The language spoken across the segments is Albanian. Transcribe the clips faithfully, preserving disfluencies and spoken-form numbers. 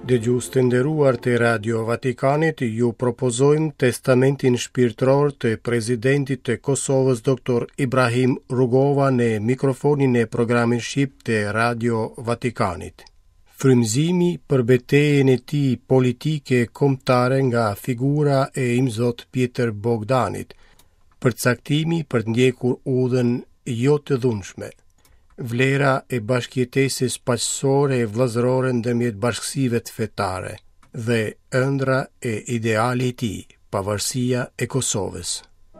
Dëgjues të nderuar të Radio Vatikanit, ju propozojmë testamentin shpirtëror të presidentit të Kosovës doktor Ibrahim Rugova në mikrofonin e programit shqip të Radio Vatikanit. Frymëzimi për betejën e tij politike kombëtare nga figura e imzot Pjetër Bogdanit, përcaktimi për të ndjekur udhën jo të dhunshme. Vlera e bashkëjetesës paqësore e vëllazërore ndërmjet bashkësive të fetare dhe ëndra e ideali i tij, pavarësia e Kosovës.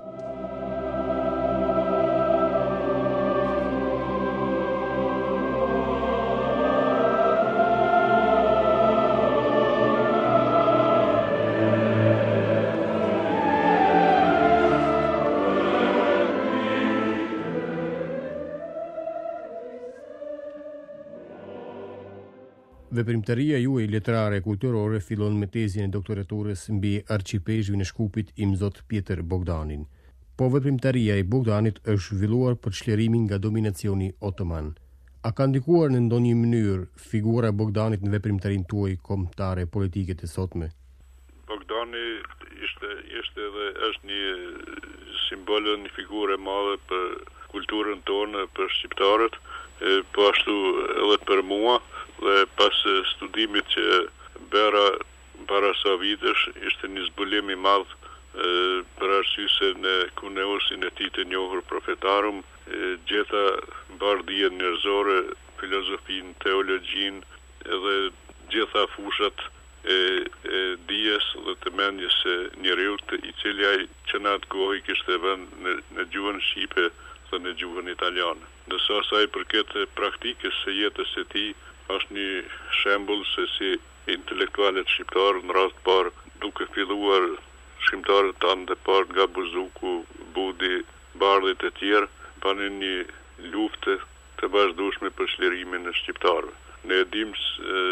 Veprimtaria juaj letrare kulturore fillon me tezin e doktoraturës mbi arqipezhjin e Shkupit imzot Pjetër Bogdanin. Po veprimtaria e Bogdanit është zhvilluar për çlirimin nga dominacioni otoman. A ka ndikuar në ndonjë mënyrë figura e Bogdanit në veprimtarinë tuaj kombëtare politike të sotme? Bogdani ishte ishte dhe është një simbol, një figurë e madhe për kulturën tonë, për shqiptarët, e po ashtu edhe për mua. Dhe pas studimit që bëra para sa vitesh, ishte një zbulim i madh e, për arsye se në kuneusin e tij të njohur profetarum e, gjeta bardhien njerëzore, filozofinë, teologjin, edhe gjitha fushat e, e dijes dhe të mendjes së njeriut, i cili ai që në atë kohë kishte vënë në, në gjuhën shqipe dhe në gjuhën italiane. Ndërsa sa i përket praktikës së jetës së tij, është një shembull se si intelektualet shqiptarë në rast parë, duke filluar shkrimtarët tanë të parë nga Buzuku, Budi, Bardhit e tjerë, banin një luftë të vazhdueshme për çlirimin e shqiptarëve. Ne e dim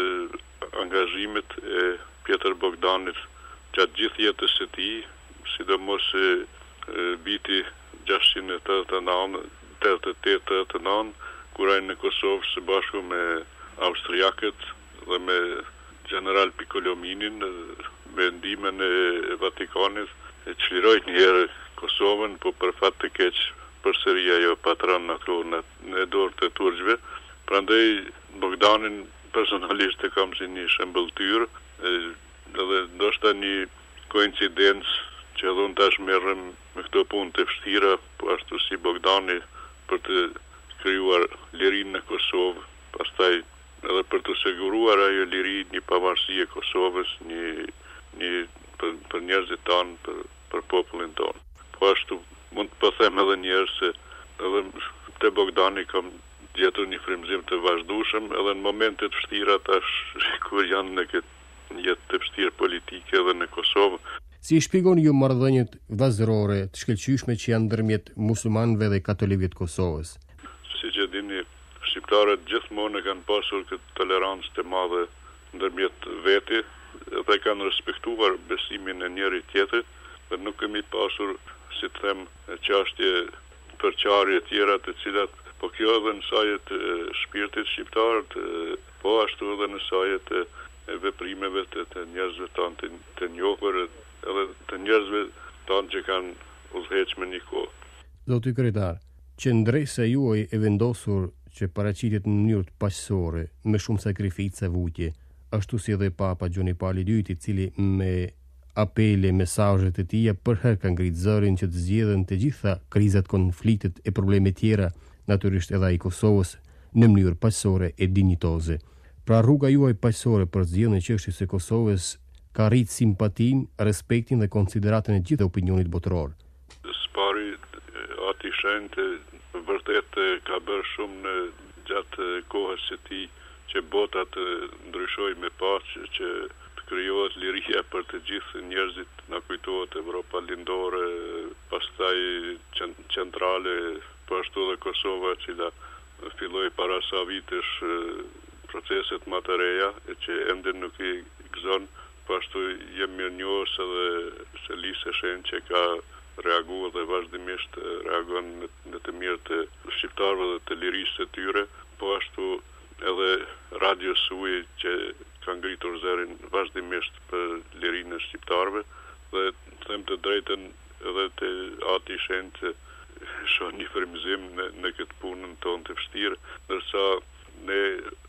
angazhimet e Pjetër Bogdanit gjatë gjithë jetës së tij, sidomos e, e viti gjashtëqind e tetëdhjetë e nëntë, tetëdhjetë e tetë tetëdhjetë e nëntë, kur ai në Kosovë së bashku me austriakët dhe me general Piccolominin, me ndihmën e Vatikanit, e çliroi një herë Kosovën, po për fat të keq përsëri ajo patron në në, në dorë të turqëve. Prandaj Bogdanin personalisht e kam si një shembulltyr, edhe ndoshta një koincidencë që edhe unë tash merrem me këto punë të vështira, po ashtu si Bogdani, për të krijuar lirinë në Kosovë, pastaj edhe për të siguruar ajo liri, një pavarësi e Kosovës, një, një për, për njerëzit tanë, për, për popullin tonë. Po ashtu mund të po them edhe njerëz se edhe te Bogdani kam gjetur një frymëzim të vazhdueshëm edhe në momente të vështira tash kur janë në këtë jetë të vështirë politike edhe në Kosovë. Si i shpjegoni ju marrëdhëniet vazhdorore të shkëlqyeshme që janë ndërmjet musulmanëve dhe katolikëve të Kosovës? Siç e dini, shqiptarët gjithmonë kanë pasur këtë tolerancë të madhe ndërmjet veti dhe kanë respektuar besimin e njëri tjetrit dhe nuk kemi pasur, si të them, çështje përçarje tjera të cilat, po kjo edhe në sajet e shpirtit shqiptar, po ashtu edhe në sajet e veprimeve të, të njerëzve tanë të, të njohur edhe të njerëzve tanë që kanë udhëhequr me një kohë. Zoti kryetar, qendresa juaj e vendosur që paraqitet në mënyrë të paqësore, me shumë sakrificë e vujtje, ashtu si edhe Papa Gjoni Pauli i dytë, i cili me apele, mesazhet e tij për herë ka ngritë zërin që të zgjidhen të gjitha krizat, konfliktet e problemet tjera, natyrisht edhe ai Kosovës, në mënyrë paqësore e dinjitoze. Pra rruga juaj paqësore për zgjidhjen e çështjes së Kosovës ka rrit simpatinë, respektin dhe konsideratën e gjithë opinionit botëror. Spari ati shenjtë vërtet ka bërë shumë në gjatë kohës së tij që bota të ndryshoj me paqë, që të krijohet liria për të gjithë njerëzit. Na kujtohet Evropa lindore, pastaj centrale, po ashtu edhe Kosova, që la filloi para sa vitesh proceset më të reja, e që ende nuk i gëzon. Po ashtu jam mirënjohës edhe se Lise Shen që ka reaguar dhe vazhdimisht reagon në, në të mirë të shqiptarëve dhe të lirisë të tyre, po ashtu edhe Radio Sui që ka ngritur zërin vazhdimisht për lirinë e shqiptarëve dhe them të drejtën edhe të ati shenjtë që shoh një frymëzim në, në këtë punën tonë të vështirë, ndërsa ne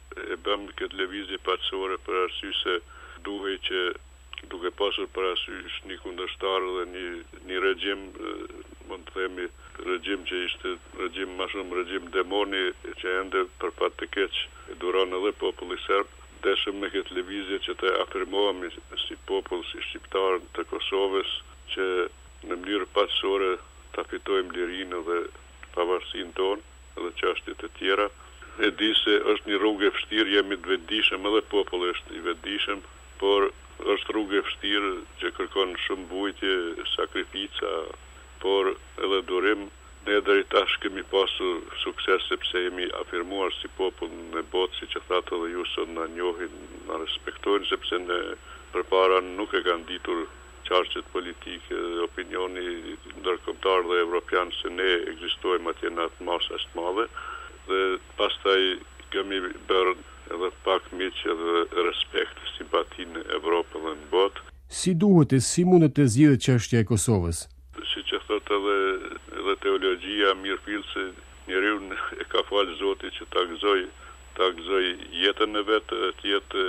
e bëm këtë lëvizje paqësore për arsye se duhej që duke pasur parasysh një kundërshtar dhe një, një regjim, mund të themi regjim që ishte regjim më shumë regjim demoni që ende për pat të keq e duron edhe populli serb, deshëm me këtë lëvizje që të afirmohemi si popull, si shqiptar të Kosovës, që në mënyrë paqësore ta fitojmë lirinë dhe pavarësinë tonë dhe çështjet e tjera. E di se është një rrugë e vështirë, jemi të vetëdijshëm, edhe populli është i vetëdijshëm, por është rrugë e vështirë që kërkon shumë bujtje, sakrifica, por edhe durim. Ne deri tash kemi pasur sukses sepse jemi afirmuar si popull në botë, siç e thatë edhe ju, sot na njohin, na respektojnë, sepse ne përpara nuk e kanë ditur qarqet politike dhe opinioni ndërkombëtar dhe evropian se ne ekzistojmë atje në atë masë ashtë madhe, dhe pastaj kemi bërë edhe pak miq edhe respekt, simpati në Evropë dhe në botë. Si duhet e si mundet të zgjidhet çështja e Kosovës? Siç e thotë edhe edhe teologjia mirëfillse, njeriu e ka falë Zotit që ta gëzoj, ta gëzoj jetën e vet, të jetë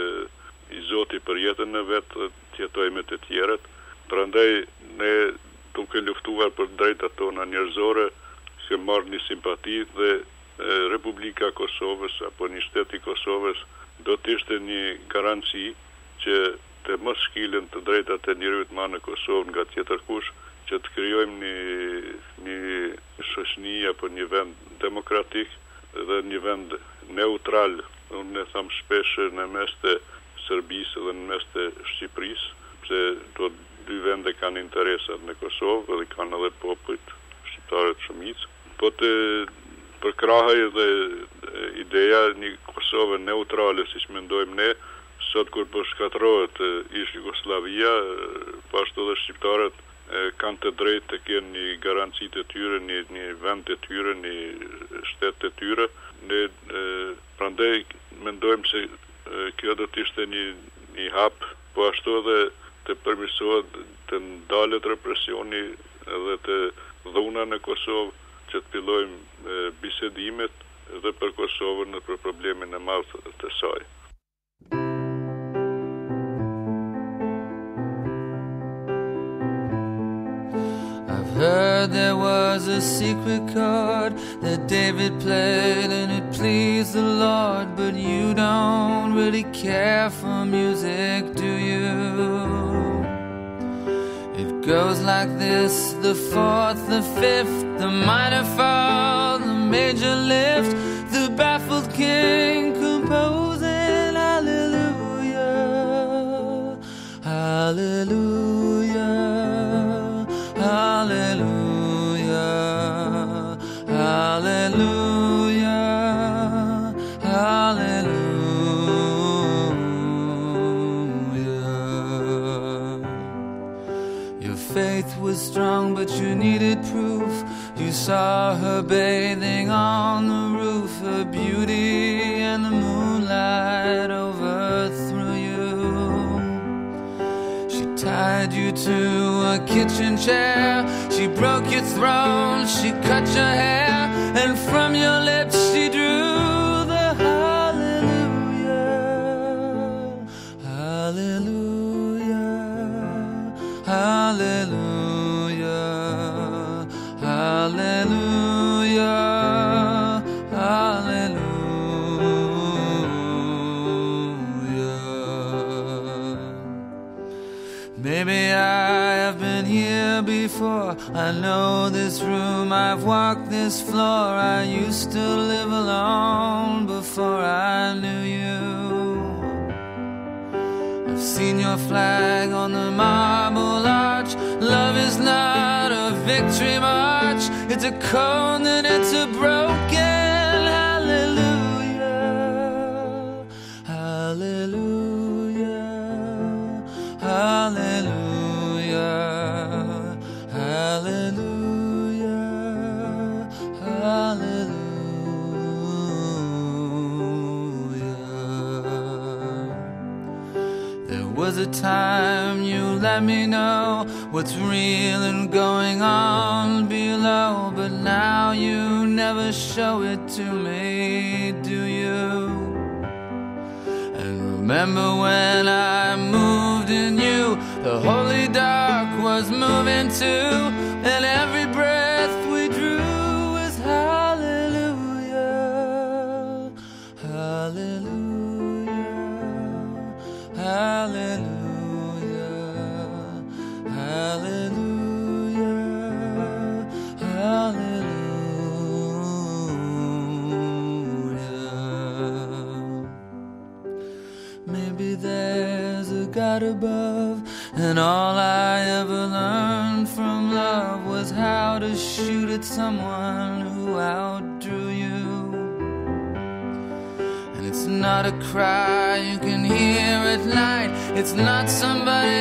i Zotit për jetën e vet, të jetojë me të tjerët. Prandaj ne duke luftuar për drejtat tona njerëzore, që marrë një simpati dhe Republika Kosovës apo një shtet i Kosovës do të ishte një garanci që të mos shkilen të drejtat e njerëzit ma në Kosovë nga tjetër kush, që të krijojmë një, një shoqëni apo një vend demokratik dhe një vend neutral. Unë e tham shpesh në mes të Serbisë dhe në mes të Shqipërisë, pse to dy vende kanë interesat në Kosovë dhe kanë edhe popujt shqiptarët shumicë. Po të për krahaj dhe ideja një Kosovë neutrale, siç mendojmë ne, sot kur po shkatërrohet ish Jugoslavia, po ashtu edhe shqiptarët kanë të drejtë të kenë një garanci të tyre, një, një vend të tyre, një shtet të tyre. Ne prandaj mendojmë se kjo do të ishte një, një hap, po ashtu edhe të përmirësohet të ndalet represioni edhe të dhuna në Kosovë, që të fillojmë bisedimet dhe për Kosovën dhe për problemin e madh të saj. I've heard there was a secret chord that David played and it pleased the Lord, but you don't really care for music, do you? It goes like this, the fourth, the fifth, the minor fall, the major lift, the baffled king composing hallelujah, hallelujah, hallelujah, hallelujah, hallelujah. Faith was strong, but you needed proof. You saw her bathing on the roof, her beauty and the moonlight overthrew you. She tied you to a kitchen chair, she broke your throne, she cut your hair, and from your lips she drew the hallelujah, hallelujah, hallelujah, hallelujah, hallelujah. Maybe I have been here before, I know this room, I've walked this floor. I used to live alone before I knew you. I've seen your flag on the marble arch. Love is not a victory march, it's a cold and it's a broken hallelujah, hallelujah, hallelujah, hallelujah, hallelujah. was a time you let me know what's real and going on below, but now you never show it to me, do you? And remember when I moved in you, the holy dark was moving too, and every breath we drew was hallelujah, hallelujah, hallelujah, hallelujah, hallelujah. Maybe there's a God above, and all I ever learned from love was how to shoot at someone who outdrew you. And it's not a cry you can hear at night, it's not somebody